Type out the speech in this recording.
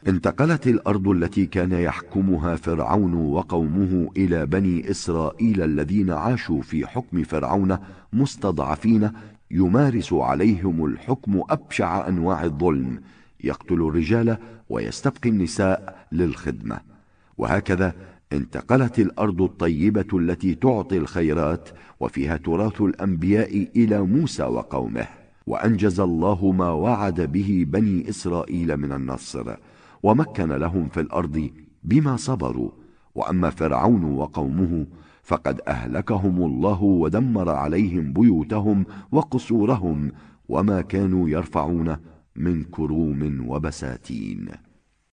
انتقلت الأرض التي كان يحكمها فرعون وقومه إلى بني إسرائيل الذين عاشوا في حكم فرعون مستضعفين، يمارس عليهم الحكم أبشع أنواع الظلم، يقتل الرجال ويستبقي النساء للخدمة. وهكذا انتقلت الأرض الطيبة التي تعطي الخيرات وفيها تراث الأنبياء إلى موسى وقومه، وأنجز الله ما وعد به بني إسرائيل من النصر، ومكن لهم في الأرض بما صبروا. وأما فرعون وقومه فقد أهلكهم الله ودمر عليهم بيوتهم وقصورهم وما كانوا يرفعون من كروم وبساتين.